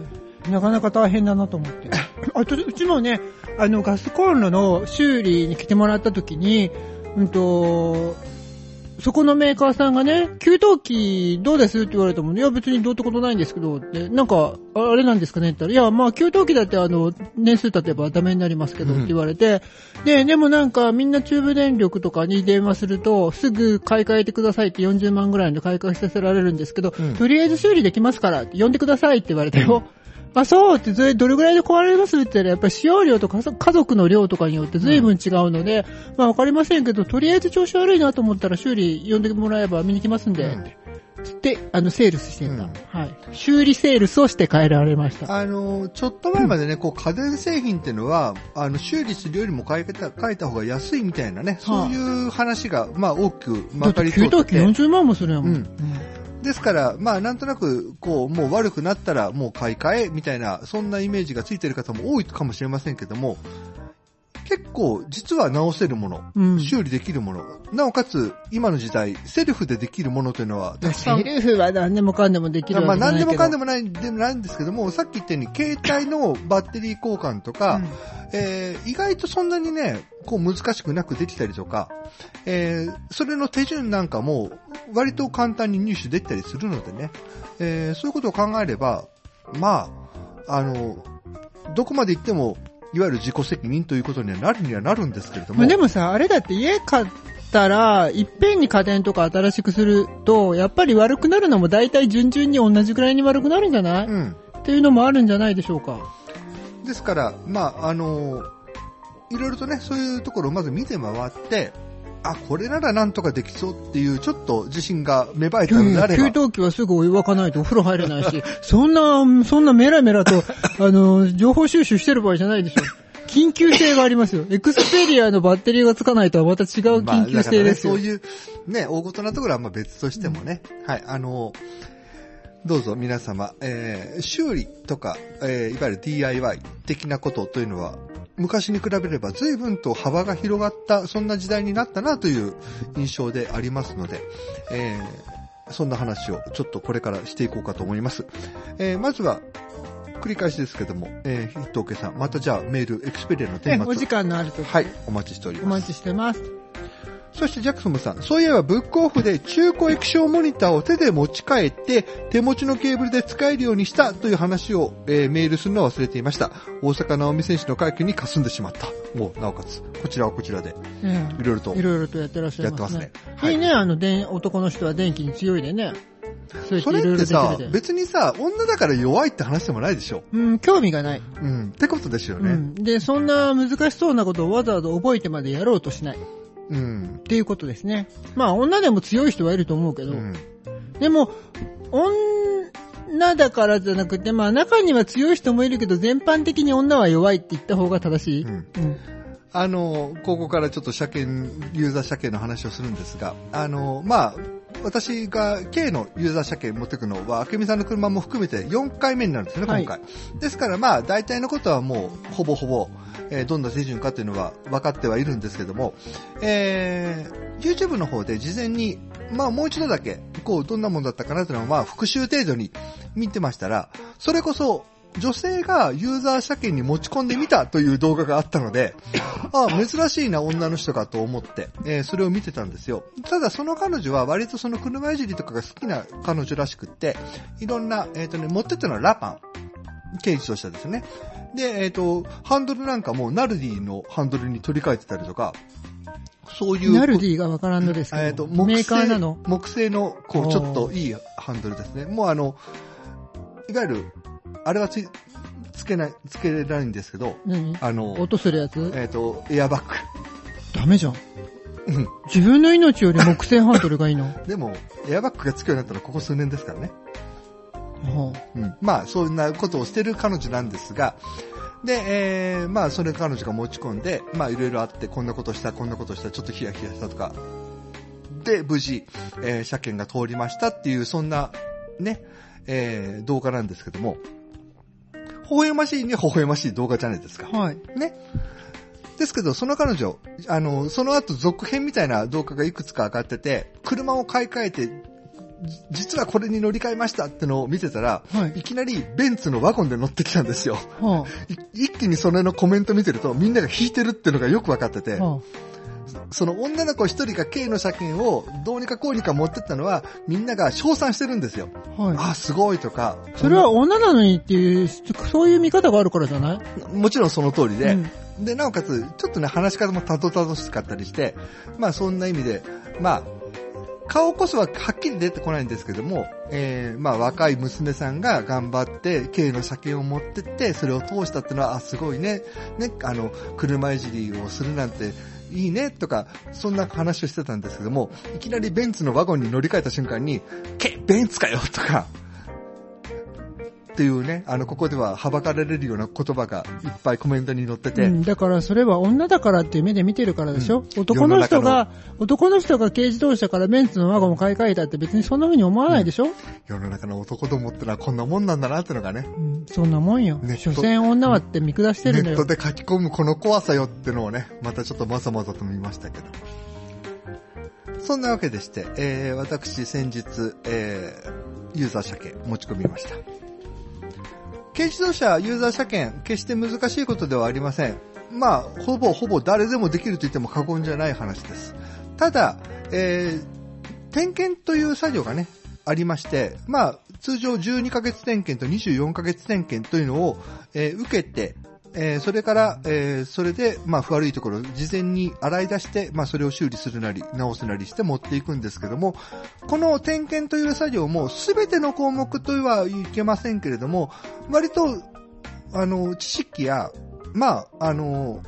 なかなか大変だなと思って。あと、うちもね、あの、ガスコンロの修理に来てもらった時に、うんと、そこのメーカーさんがね、給湯器どうですって言われたもんね。いや別にどうってことないんですけど、って、なんか、あれなんですかねって言ったら、いやまあ給湯器だってあの、年数経てばダメになりますけどって言われて、うん、で、でもなんかみんな中部電力とかに電話すると、すぐ買い替えてくださいってよんじゅうまんぐらいの買い替えさせられるんですけど、うん、とりあえず修理できますからって呼んでくださいって言われたよ。うんあ、そうって、どれぐらいで壊れますって言ったら、やっぱり使用量とか家族の量とかによって随分違うので、うん、まあわかりませんけど、とりあえず調子悪いなと思ったら修理呼んでもらえば見に来ますんで、うん、つって、あの、セールスしてた、うん。はい。修理セールスをして帰られました。 あの、ちょっと前までね、うん、こう家電製品っていうのは、あの、修理するよりも買いた、買えた方が安いみたいなね、そういう話が、まあ大きくまかり通ってて。 だって給湯器よんじゅうまんもするやもん。うんですから、まあなんとなく、こう、もう悪くなったらもう買い替え、みたいな、そんなイメージがついてる方も多いかもしれませんけども、結構、実は直せるもの、うん、修理できるもの、なおかつ、今の時代、セルフでできるものというのは、 セルフは何でもかんでもできるわけじゃないけど。 まあ何でもかんでもない、でもないんですけども、さっき言ったように、携帯のバッテリー交換とか、うんえー、意外とそんなにね、こう難しくなくできたりとか、えー、それの手順なんかも割と簡単に入手できたりするのでね、えー、そういうことを考えれば、まあ、あの、どこまで行っても、いわゆる自己責任ということにはなるにはなるんですけれども。 でもさ、あれだって家買ったら、いっぺんに家電とか新しくすると、やっぱり悪くなるのも大体順々に同じくらいに悪くなるんじゃない、うん、っていうのもあるんじゃないでしょうか。 ですから、まあ、あの、いろいろとね、そういうところをまず見て回って、あ、これならなんとかできそうっていう、ちょっと自信が芽生えたのであれば。 給湯器はすぐお湯沸かないとお風呂入れないし、そんな、そんなメラメラと、あの、情報収集してる場合じゃないでしょ。緊急性がありますよ。エクスペリアのバッテリーがつかないとはまた違う緊急性ですよ。 まあ、ね、そういう、ね、大事なところはまあ別としてもね、うん、はい、あの、どうぞ皆様、えー、修理とか、えー、いわゆる ディーアイワイ 的なことというのは、昔に比べれば随分と幅が広がった、そんな時代になったなという印象でありますので、えー、そんな話をちょっとこれからしていこうかと思います。えー、まずは、繰り返しですけども、えー、ヒットオーケーさん、またじゃあメール、エクスペリアのテーマ。 お時間のあるとき。 はい、お待ちしております。 お待ちしてます。 そしてジャクソムさん、そういえばブックオフで中古液晶モニターを手で持ち帰って手持ちのケーブルで使えるようにしたという話を、えー、メールするのを忘れていました。大坂なおみ選手の快挙に霞んでしまった。もうなおかつこちらはこちらで、うん、いろいろといろいろとやってらっしゃいますね。 やってますね。はい、 いいね、あの電男の人は電気に強いでね。 そうやってそれいろいろできってさるで、 別にさ、女だから弱いって話でもないでしょ。 うん、興味がない。 うん。ってことですよね。 うん。で、そんな難しそうなことをわざわざ覚えてまでやろうとしない。 うん。 っていうことですね。まあ、女でも強い人はいると思うけど、 うん。 でも、女だからじゃなくて、まあ、中には強い人もいるけど、全般的に女は弱いって言った方が正しい。 うん。 うんあの、ここからちょっと車検、ユーザー車検の話をするんですが、あの、まあ、私が K のユーザー車検持ってくのは、明美さんの車も含めてよんかいめになるんですね、今回。はい、ですからまあ、大体のことはもう、ほぼほぼ、えー、どんな手順かっていうのは分かってはいるんですけども、えー、YouTube の方で事前に、まあもう一度だけ、こう、どんなものだったかなっていうのは、まあ復習程度に見てましたら、それこそ、女性がユーザー車検に持ち込んでみたという動画があったので、ああ、珍しいな、女の人かと思って、えー、それを見てたんですよ。ただその彼女は割とその車いじりとかが好きな彼女らしくって、いろんな、えっとね、持ってったのはラパン。軽自動車ですね。で、えっと、ハンドルなんかもナルディのハンドルに取り替えてたりとか、そういう。 ナルディがわからんのですけど、 えっと、木製、 メーカーなの木製の、こう、ちょっといいハンドルですね。もうあの、いわゆる、あれはつ、つけない、つけないんですけど、 何あの、 音するやつえっと、エアバッグ。 ダメじゃん。 うん。 自分の命より木製ハンドルがいいのでも、エアバッグがつくようになったのはここ数年ですからね。 はあ、 うん。まあ、そんなことをしてる彼女なんですが、で、えー、まあ、それ彼女が持ち込んで、まあ、いろいろあって、こんなことした、こんなことした、ちょっとヒヤヒヤしたとか、で、無事、えー、車検が通りましたっていう、そんな、ね、えー、動画なんですけども、微笑ましいには微笑ましい動画じゃないですか。 はい。 ね。ですけど、その彼女、あの、その後続編みたいな動画がいくつか上がってて、車を買い替えて、実はこれに乗り換えましたってのを見てたら、はい、いきなりベンツのワゴンで乗ってきたんですよ。はあ、一気にそれのコメント見てると、みんなが引いてるっていうのがよくわかってて、はあ、その女の子一人が K の車検をどうにかこうにか持ってったのは、みんなが称賛してるんですよ。はい、あ、すごいとか。 それは女なのにっていう、そういう見方があるからじゃない？ もちろんその通りで、うん、で、なおかつ、ちょっとね、話し方もたどたどしかったりして、まあそんな意味で、まあ、顔こそははっきり出てこないんですけども、えー、まあ若い娘さんが頑張って K の車検を持ってって、それを通したってのは、あ、すごいね、ね、あの、車いじりをするなんて、いいねとか、そんな話をしてたんですけども、いきなりベンツのワゴンに乗り換えた瞬間に、け、ベンツかよとか、っていうね、あの、ここでははばかられるような言葉がいっぱいコメントに載ってて。 うん、だからそれは女だからっていう目で見てるからでしょ、うん、男の人が、男の人が軽自動車からベンツのワゴンを買い替えたって別にそんな風に思わないでしょ、うん、 世の中の男どもってのはこんなもんなんだなってのがね。 うん、そんなもんよ。所詮女はって見下してるのよ。 ネットで書き込むこの怖さよってのをね、またちょっとまざまざと見ましたけど。そんなわけでして、えー、私先日、えー、ユーザー車検持ち込みました。軽自動車ユーザー車検、決して難しいことではありません。まあ、ほぼほぼ誰でもできると言っても過言じゃない話です。ただ、えー、点検という作業がね、ありまして、まあ、通常じゅうにかげつ点検とにじゅうよんかげつ点検というのを、えー、受けて、えー、それから、えー、それで、まあ、悪いところを事前に洗い出して、まあ、それを修理するなり、直すなりして持っていくんですけども、この点検という作業も、すべての項目とはいけませんけれども、割と、あの、知識や、まあ、あの、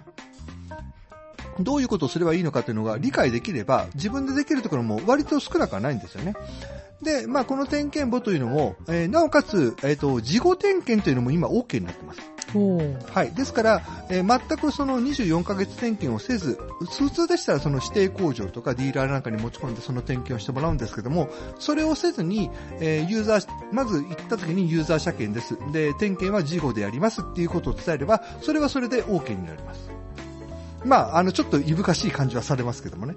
どういうことをすればいいのかというのが理解できれば、自分でできるところも割と少なくはないんですよね。で、まあ、この点検簿というのも、えー、なおかつ、えっと、事後点検というのも今 OK になってます。はい。ですから、えー、全くそのにじゅうよんかげつ点検をせず、普通でしたらその指定工場とかディーラーなんかに持ち込んでその点検をしてもらうんですけども、それをせずに、えー、ユーザー、まず行った時にユーザー車検です。で、点検は事後でやりますっていうことを伝えれば、それはそれで OK になります。まあ、あの、ちょっといぶかしい感じはされますけどもね。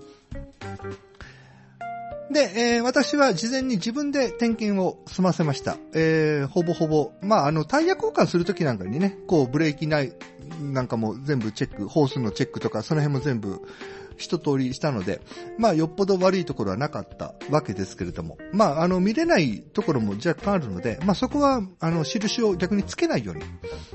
で、えー、私は事前に自分で点検を済ませました。えー、ほぼほぼ、まあ、あの、タイヤ交換するときなんかにね、こう、ブレーキないなんかも全部チェック、ホースのチェックとか、その辺も全部一通りしたので、まあ、よっぽど悪いところはなかったわけですけれども、まあ、あの、見れないところも若干あるので、まあ、そこは、あの、印を逆につけないように、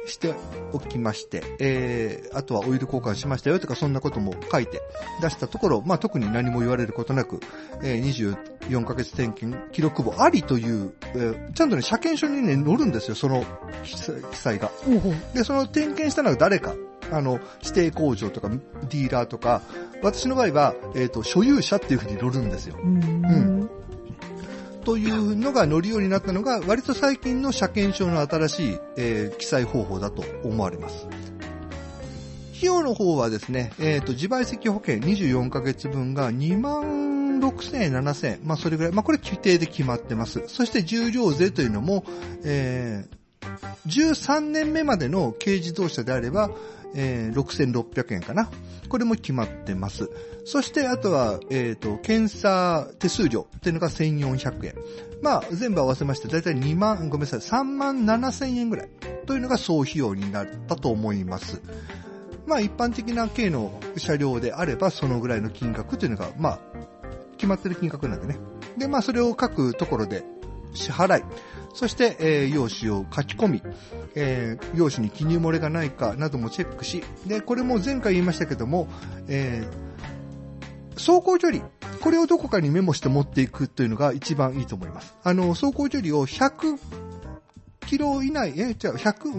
しておきまして、えー、あとはオイル交換しましたよとかそんなことも書いて出したところ、まあ、特に何も言われることなく、えー、にじゅうよんかげつ点検記録簿ありという、えー、ちゃんとね、車検証にね、載るんですよ、その記載が。で、その点検したのは誰か、あの、指定工場とか、ディーラーとか、私の場合は、えっと、所有者っていうふうに載るんですよ。 うんうんというのが載るようになったのが、割と最近の車検証の新しい、えー、記載方法だと思われます。費用の方はですね、えっと、自賠責保険にじゅうよんかげつぶんがにまんろくせんえん、ななせんえん。まあ、それぐらい。まあ、これ規定で決まってます。そして重量税というのも、えー、じゅうさんねんめまでの軽自動車であれば、えー、ろくせんろっぴゃくえんかな。これも決まってます。そして、あとは、えっと、検査手数料っていうのがせんよんひゃくえん。まあ、全部合わせまして、だいたいにまん、ごめんなさい、さんまんななせんえんぐらいというのが総費用になったと思います。まあ、一般的な軽の車両であれば、そのぐらいの金額というのが、まあ、決まってる金額なんでね。で、まあ、それを各ところで支払い、そして、えー、用紙を書き込み、えー、用紙に記入漏れがないかなどもチェックし、で、これも前回言いましたけども、えー、走行距離、これをどこかにメモして持っていくというのが一番いいと思います。あの、走行距離をひゃくキロ以内、え、じゃあひゃく、うん、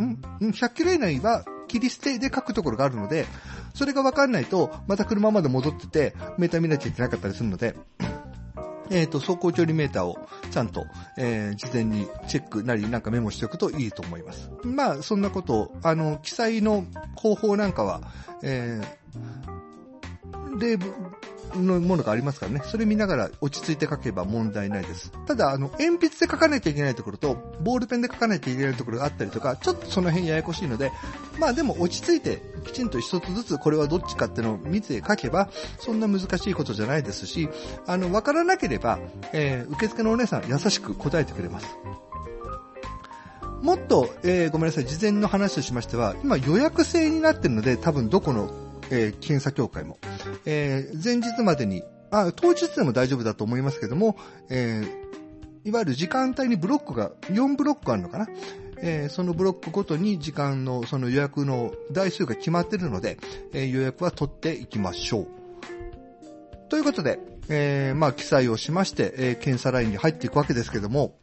ひゃくキロ以内は切り捨てで書くところがあるので、それが分かんないと、また車まで戻ってて、メーター見なきゃいけなかったりするので、えっと、走行距離メーターをちゃんと、えー、事前にチェックなりなんかメモしておくといいと思います。まあ、そんなことを、あの、記載の方法なんかは、えー、例のものがありますからね。それ見ながら落ち着いて書けば問題ないです。ただ、あの、鉛筆で書かなきゃいけないところと、ボールペンで書かなきゃいけないところがあったりとか、ちょっとその辺ややこしいので、まあでも落ち着いて、きちんと一つずつこれはどっちかっていうのを見て書けば、そんな難しいことじゃないですし、あの、わからなければ、えー、受付のお姉さん優しく答えてくれます。もっと、えー、ごめんなさい、事前の話としましては、今予約制になってるので、多分どこの、えー、検査協会も、えー、前日までに、あ、当日でも大丈夫だと思いますけども、えー、いわゆる時間帯にブロックが、よんブロックあるのかな、えー、そのブロックごとに時間の、その予約の台数が決まっているので、えー、予約は取っていきましょう。ということで、えー、まあ、記載をしまして、えー、検査ラインに入っていくわけですけども、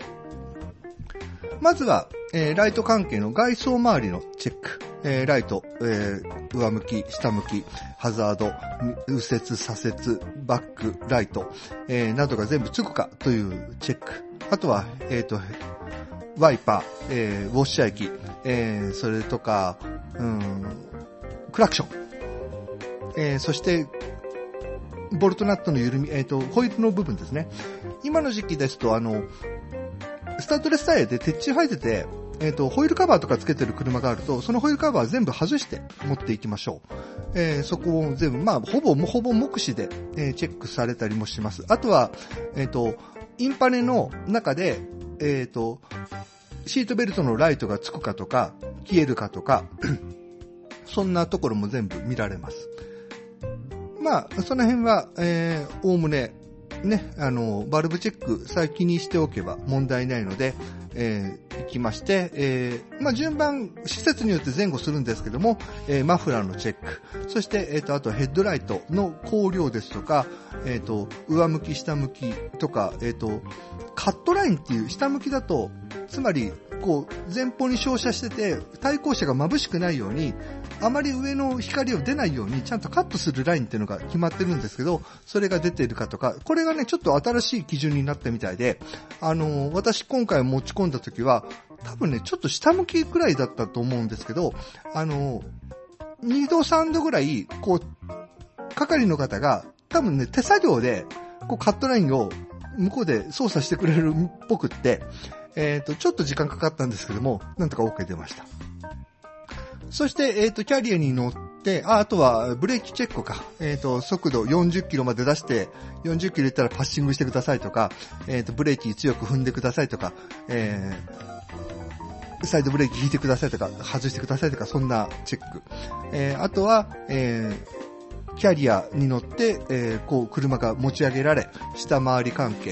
まずは、えー、ライト関係の外装周りのチェック。えー、ライト、えー、上向き、下向き、ハザード、右折、左折、バック、ライト、えー、などが全部つくかというチェック。あとは、えっと、ワイパー、えー、ウォッシャー液、えー、それとか、うん、クラクション。えー、そして、ボルトナットの緩み、えっと、ホイールの部分ですね。今の時期ですと、あの、スタッドレスタイヤで鉄柱入ってて、えっと、ホイールカバーとかつけてる車があると、そのホイールカバー全部外して持っていきましょう。えー、そこを全部、まあ、ほぼ、ほぼ目視で、えー、チェックされたりもします。あとは、えっと、インパネの中で、えっと、シートベルトのライトがつくかとか、消えるかとか、そんなところも全部見られます。まあ、その辺は、えー、おおむね、ね、あの、バルブチェック先にしておけば問題ないので、えー、行きまして、えー、まあ、順番、施設によって前後するんですけども、えー、マフラーのチェック、そして、えっと、あとヘッドライトの光量ですとか、えっと、上向き、下向きとか、えっと、カットラインっていう下向きだと、つまり、こう、前方に照射してて、対向車が眩しくないように、あまり上の光を出ないように、ちゃんとカットするラインっていうのが決まってるんですけど、それが出ているかとか、これがね、ちょっと新しい基準になったみたいで、あの、私今回持ち込んだ時は、多分ね、ちょっと下向きくらいだったと思うんですけど、あの、にどさんどぐらい、こう、係の方が、多分ね、手作業で、こう、カットラインを向こうで操作してくれるっぽくって、えっと、ちょっと時間かかったんですけども、なんとか OK 出ました。そして、えっと、キャリアに乗って、あ、あとは、ブレーキチェックか。えっと、速度よんじゅっキロまで出して、よんじゅっキロいったらパッシングしてくださいとか、えっと、ブレーキ強く踏んでくださいとか、えー、サイドブレーキ引いてくださいとか、外してくださいとか、そんなチェック。えー、あとは、えー、キャリアに乗って、えー、こう、車が持ち上げられ、下回り関係、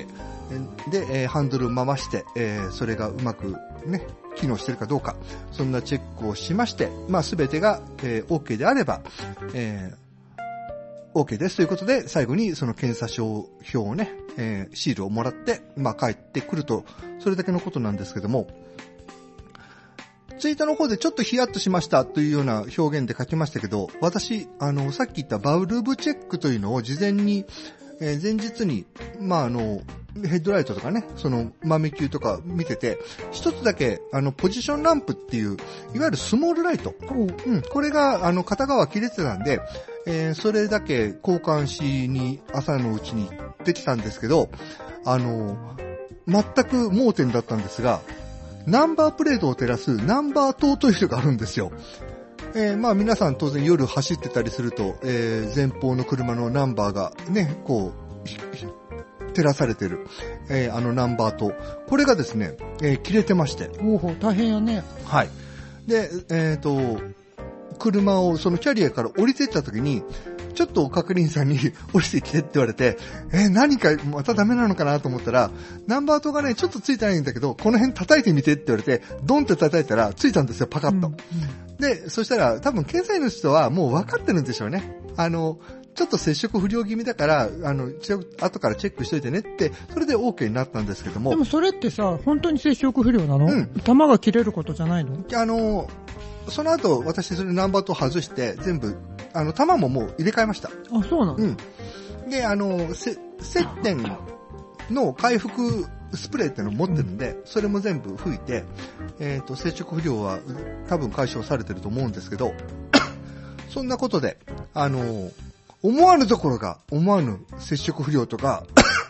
で、えー、ハンドルを回して、えー、それがうまくね、機能してるかどうか、そんなチェックをしまして、まあ、すべてが、えー、OK であれば、えー、OK ですということで、最後にその検査証表をね、えー、シールをもらって、まあ、帰ってくると、それだけのことなんですけども、ツイートの方でちょっとヒヤッとしましたというような表現で書きましたけど、私、あの、さっき言ったバルブチェックというのを事前に、えー、前日に、まあ、あの、ヘッドライトとかね、その豆球とか見てて、一つだけ、あの、ポジションランプっていう、いわゆるスモールライト。うん、これが、あの、片側切れてたんで、えー、それだけ交換しに朝のうちに出てたんですけど、あの、全く盲点だったんですが、ナンバープレートを照らすナンバー灯というのがあるんですよ。えー、まあ皆さん当然夜走ってたりすると、えー、前方の車のナンバーがね、こう、照らされてる、えー、あのナンバー灯。これがですね、えー、切れてまして。 おお、大変やね。 はい。で、えっと、車をそのキャリアから降りていった時に、ちょっと係員さんに降りてきてって言われて、えー、何かまたダメなのかなと思ったら、ナンバー灯がね、ちょっとついてないんだけど、この辺叩いてみてって言われて、ドンって叩いたらついたんですよ、パカッと。うんうん、で、そしたら多分検査員の人はもう分かってるんでしょうね。あの、ちょっと接触不良気味だから、あの、後からチェックしといてねって、それで OK になったんですけども。 でもそれってさ、本当に接触不良なの？うん。弾が切れることじゃないの？ あの、その後、私それナンバー灯外して、全部、あの、弾ももう入れ替えました。 あ、そうなの？ うん。で、あの、せ、接点の回復スプレーってのを持ってるんで、うん、それも全部吹いて、えっと、接触不良は多分解消されてると思うんですけど、そんなことで、あの、思わぬところが思わぬ接触不良とか、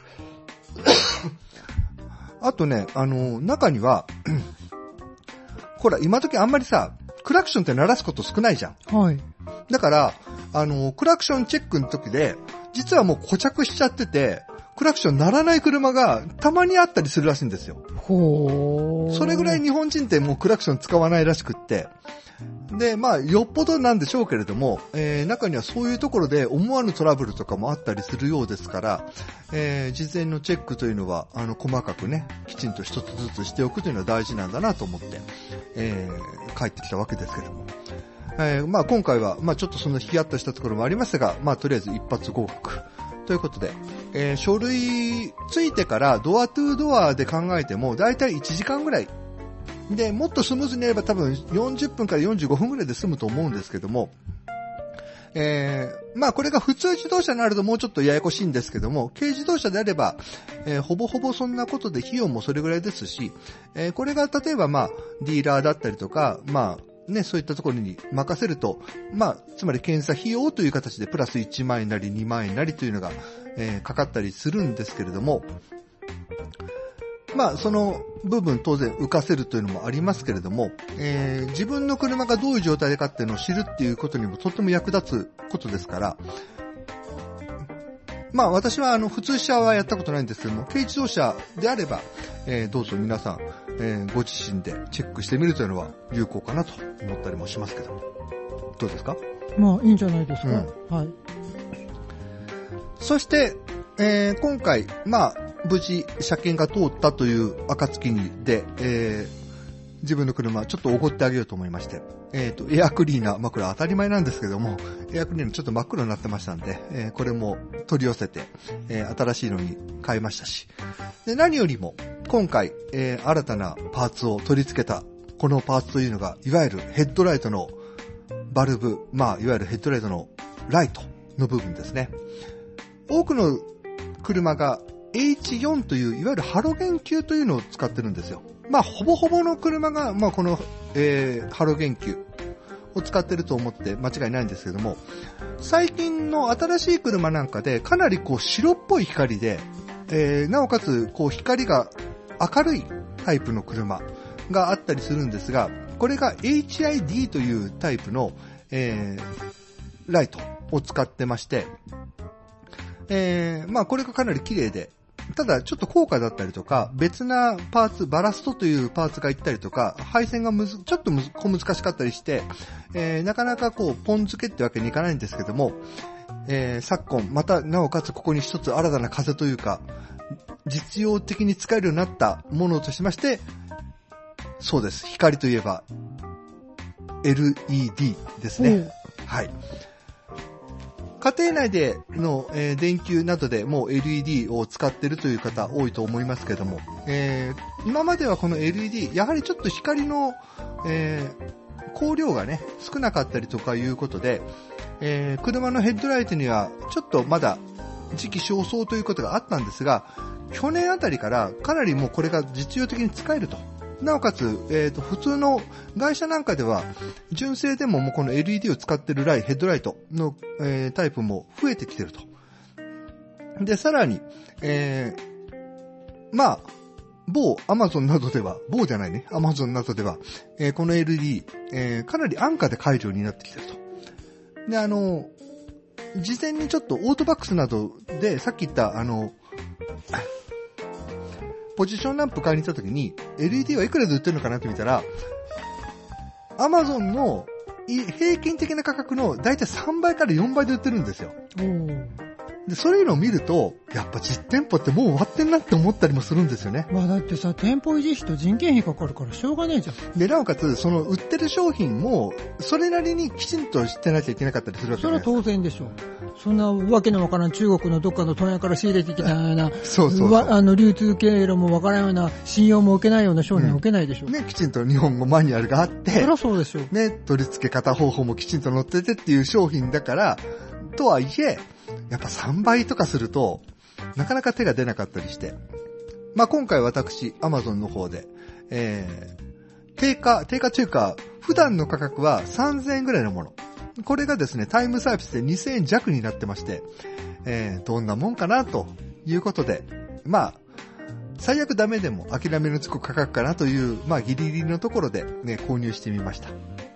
あとね、あの、中には、ほら、今時あんまりさ、クラクションって鳴らすこと少ないじゃん。 はい。 だから、あの、クラクションチェックの時で、実はもう固着しちゃってて、クラクション鳴らない車がたまにあったりするらしいんですよ。 ほー。 それぐらい日本人ってもうクラクション使わないらしくって。で、まあ、よっぽどなんでしょうけれども、えー、中にはそういうところで思わぬトラブルとかもあったりするようですから、えー、事前のチェックというのは、あの、細かくね、きちんと一つずつしておくというのは大事なんだなと思って、えー、帰ってきたわけですけども。えー、まあ今回は、まあちょっとそのヒヤッとしたところもありましたが、まあとりあえず一発合格。ということで、えー、書類ついてからドアトゥードアで考えても、だいたいいちじかんぐらい。で、もっとスムーズにやれば多分よんじゅっぷんからよんじゅうごふんぐらいで済むと思うんですけども、えー、まあこれが普通自動車になるともうちょっとややこしいんですけども、軽自動車であれば、えー、ほぼほぼそんなことで費用もそれぐらいですし、えー、これが例えばまあディーラーだったりとか、まあね、そういったところに任せると、まあ、つまり検査費用という形でプラスいちまんえんなりにまんえんなりというのが、えー、かかったりするんですけれども、まあ、その部分当然浮かせるというのもありますけれども、えー、自分の車がどういう状態でかっていうのを知るっていうことにもとっても役立つことですから、まあ私はあの普通車はやったことないんですけども、軽自動車であれば、えー、どうぞ皆さん、えー、ご自身でチェックしてみるというのは有効かなと思ったりもしますけども。どうですか？ まあいいんじゃないですか。うん、はい。 そして、えー、今回、まあ無事車検が通ったという暁にで、えー自分の車、ちょっとおごってあげようと思いまして。えっと、エアクリーナー、まあこれ当たり前なんですけども、エアクリーナーちょっと真っ黒になってましたんで、えー、これも取り寄せて、えー、新しいのに変えましたし。で、何よりも、今回、えー、新たなパーツを取り付けた、このパーツというのが、いわゆるヘッドライトのバルブ、まあ、いわゆるヘッドライトのライトの部分ですね。多くの車が エイチよん という、いわゆるハロゲン球というのを使ってるんですよ。まあ、ほぼほぼの車が、まあ、この、えー、ハロゲン球を使ってると思って間違いないんですけども、最近の新しい車なんかで、かなりこう、白っぽい光で、えー、なおかつ、こう、光が明るいタイプの車があったりするんですが、これが エイチアイディー というタイプの、えー、ライトを使ってまして、えー、まあ、これがかなり綺麗で、ただちょっと高価だったりとか、別なパーツ、バラストというパーツがいったりとか、配線がむず、ちょっとむず小難しかったりして、えー、なかなかこう、ポン付けってわけにいかないんですけども、えー、昨今、またなおかつここに一つ新たな風というか、 実用的に使えるようになったものとしまして、そうです。光といえば、エルイーディー ですね。はい。家庭内での、えー、電球などでもう エルイーディー を使っているという方多いと思いますけども、えー、今まではこの エルイーディー、やはりちょっと光の、えー、光量がね、少なかったりとかいうことで、えー、車のヘッドライトにはちょっとまだ時期尚早ということがあったんですが、去年あたりからかなりもうこれが実用的に使えると。なおかつ、えっと、普通の外車なんかでは、純正でももうこの エルイーディー を使ってるライ、ヘッドライトの、えー、タイプも増えてきてると。で、さらに、えー、まあ、某アマゾンなどでは、某じゃないね、アマゾンなどでは、えー、この エルイーディー、えー、かなり安価で買えるようになってきてると。で、あの、事前にちょっとオートバックスなどで、さっき言った、あの、ポジションランプ買いに行った時に エルイーディー はいくらで売ってるのかなって見たら、アマゾンの平均的な価格のだいたいさんばいからよんばいで売ってるんですよ。で、そういうのを見ると、やっぱ実店舗ってもう終わってんなって思ったりもするんですよね。 まあだってさ、店舗維持費と人件費かかるからしょうがねえじゃん。 で、なおかつ、その売ってる商品も、それなりにきちんとしてなきゃいけなかったりするわけです。 それは当然でしょう。そんなわけのわからん中国のどっかの問屋から仕入れてきたような、 そうそうそう。 あの、流通経路もわからんような、信用も受けないような商品は受けないでしょう。 うん、ね、きちんと日本語マニュアルがあって、 そりゃそうでしょう。 ね、取り付け方方法もきちんと載っててっていう商品だから、とはいえ、やっぱさんばいとかすると、なかなか手が出なかったりして。まあ、今回私、アマゾンの方で、えー、定価、定価というか、普段の価格はさんぜんえんぐらいのもの。これがですね、タイムサービスでにせんえん弱になってまして、えー、どんなもんかなということで、まあ、最悪ダメでも諦めのつく価格かなという、まあ、ギリギリのところでね、購入してみました。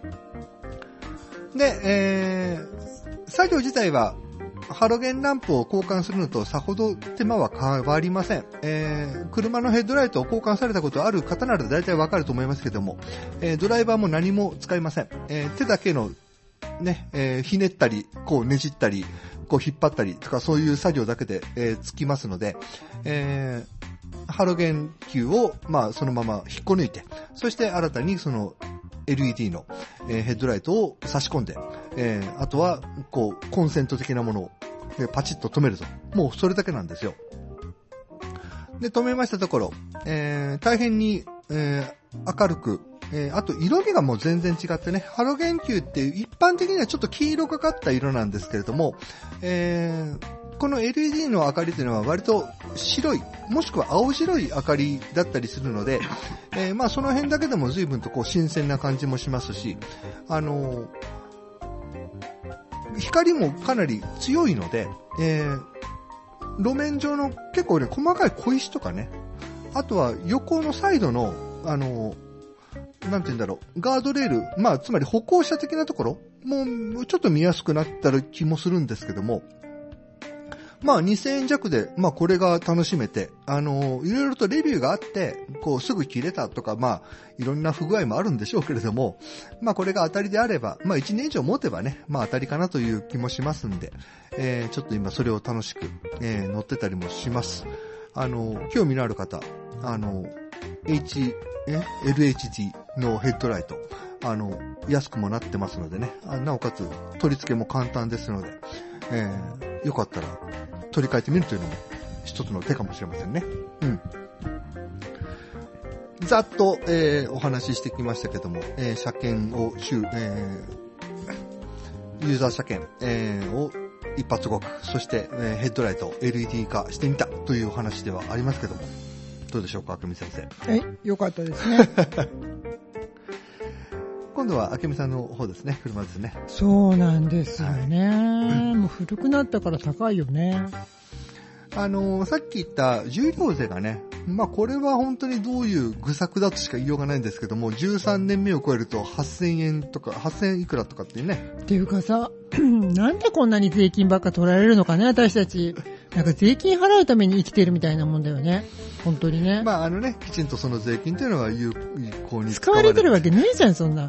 で、えー、作業自体は、ハロゲンランプを交換するのとさほど手間は変わりません。えー、車のヘッドライトを交換されたことある方なら大体わかると思いますけども、えー、ドライバーも何も使いません。えー、手だけのね、えー、ひねったり、こうねじったり、こう引っ張ったりとかそういう作業だけで、えー、つきますので、えー、ハロゲン球を、まあ、そのまま引っこ抜いて、そして新たにその、エルイーディー の、えー、ヘッドライトを差し込んで、えー、あとは、こう、コンセント的なものを、でパチッと止めると。もうそれだけなんですよ。で、止めましたところ、えー、大変に、えー、明るく、えー、あと色味がもう全然違ってね、ハロゲン球って一般的にはちょっと黄色がかった色なんですけれども、えー、この エルイーディー の明かりというのは割と白い、もしくは青白い明かりだったりするので、えー、まあその辺だけでも随分とこう新鮮な感じもしますし、あのー、光もかなり強いので、えー、路面上の結構ね、細かい小石とかね、あとは横のサイドの、あのー、なんて言うんだろう、ガードレール、まあ、つまり歩行者的なところもちょっと見やすくなった気もするんですけども、まあ、にせんえん弱で、まあ、これが楽しめて、あのー、いろいろとレビューがあって、こう、すぐ切れたとか、まあ、いろんな不具合もあるんでしょうけれども、まあ、これが当たりであれば、まあ、いちねん以上持てばね、まあ、当たりかなという気もしますんで、えー、ちょっと今それを楽しく、えー、乗ってたりもします。あのー、興味のある方、あのー、H、え エルエイチディー のヘッドライト、あの、安くもなってますのでね、なおかつ取り付けも簡単ですので、えー、よかったら取り替えてみるというのも一つの手かもしれませんね。うん。ざっと、えー、お話ししてきましたけども、えー、車検を週、えー、ユーザー車検、えー、を一発合格、そして、えー、ヘッドライトを エルイーディー 化してみたというお話ではありますけども、どうでしょうか、明美先生。 え、よかったですね。 今度は明美さんの方ですね、車ですね。 そうなんですよね。はい、もう古くなったから高いよね。 あのー、さっき言った重量税がね、まあこれは本当にどういう愚策だとしか言いようがないんですけども、じゅうさんねんめを超えるとはっせんえんとか、はっせんいくらとかっていうね。 っていうかさ、なんでこんなに税金ばっか取られるのかね、私たち。なんか税金払うために生きてるみたいなもんだよね。本当にね。 まああのね、きちんとその税金というのは有効に使われてるわけねえじゃん、そんな。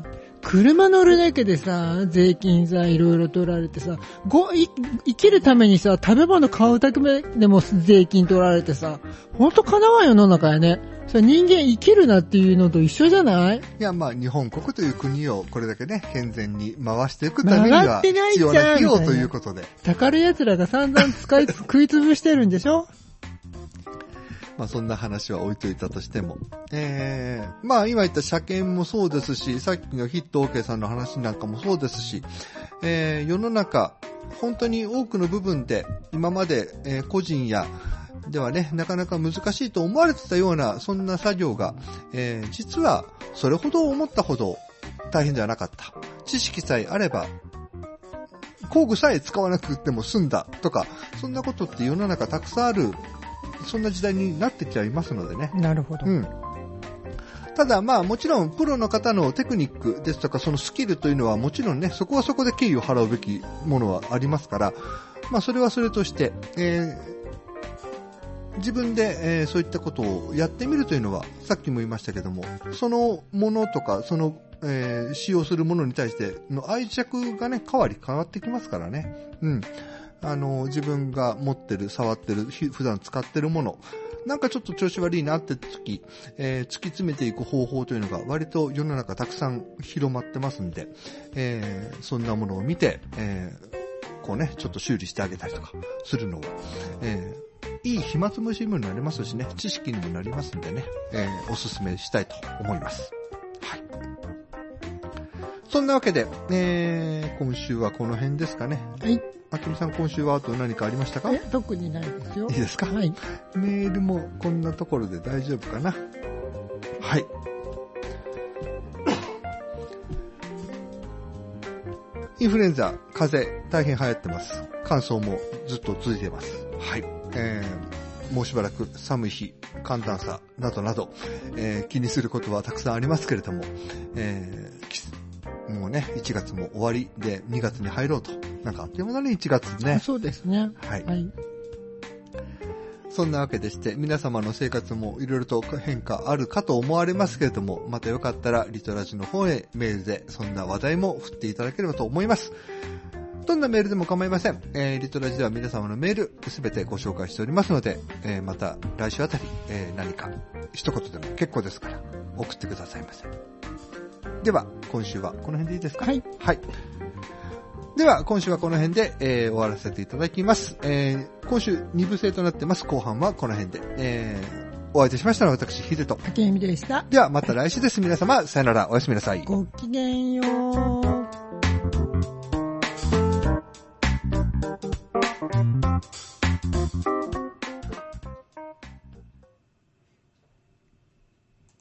車乗るだけでさ、税金さ、いろいろ取られてさ、ご、い、生きるためにさ、食べ物買うためでも税金取られてさ、ほんとかなわん世の中やね。それ人間生きるなっていうのと一緒じゃない？ いや、まあ、日本国という国をこれだけね、健全に回していくためには、必要な費用ということで。 たかる奴らが散々使い、食いつぶしてるんでしょ？ まあそんな話は置いといたとしても。えー、まあ今言った車検もそうですし、さっきのヒット OK さんの話なんかもそうですし、えー、世の中、本当に多くの部分で今まで、えー、個人やではね、なかなか難しいと思われてたような、そんな作業が、えー、実はそれほど思ったほど大変ではなかった。知識さえあれば、工具さえ使わなくても済んだとか、そんなことって世の中たくさんある、そんな時代になってきちゃいますのでね。 なるほど。 うん。ただまあもちろんプロの方のテクニックですとかそのスキルというのはもちろんね、そこはそこで敬意を払うべきものはありますから、まあそれはそれとして、えー、自分で、えー、そういったことをやってみるというのはさっきも言いましたけども、そのものとかその、えー、使用するものに対しての愛着がね、変わり変わってきますからね。うん。あの、自分が持ってる、触ってる、普段使ってるもの、なんかちょっと調子悪いなって時、えー、突き詰めていく方法というのが割と世の中たくさん広まってますんで、えー、そんなものを見て、えー、こうね、ちょっと修理してあげたりとかするのは、えー、いい暇つぶしにもなりますしね、知識にもなりますんでね、えー、おすすめしたいと思います。はい。そんなわけで、えー、今週はこの辺ですかね。 はい。 あきみさん、今週はあと何かありましたか？ え、特にないですよ。 いいですか？ はい。 メールもこんなところで大丈夫かな？はい。インフルエンザ、風邪、大変流行ってます。乾燥もずっと続いています。はい。えー、もうしばらく寒い日、寒暖差などなど、えー、気にすることはたくさんありますけれども、えー、もうね、いちがつも終わりでにがつに入ろうと。なんかあっという間だね、いちがつね。 そうですね。 はい。 はい。 そんなわけでして、皆様の生活もいろいろと変化あるかと思われますけれども、またよかったらリトラジの方へメールでそんな話題も振っていただければと思います。どんなメールでも構いません。えー、リトラジでは皆様のメールすべてご紹介しておりますので、えー、また来週あたり、えー、何か一言でも結構ですから送ってくださいませ。では、今週はこの辺でいいですか？ はい。 はい。では、今週はこの辺で、えー、終わらせていただきます。えー、今週に部制となってます。後半はこの辺で。えー、お相手しましたのは私、ヒデと。 竹井美でした。 では、また来週です。皆様、さよなら。おやすみなさい。 ごきげんよう。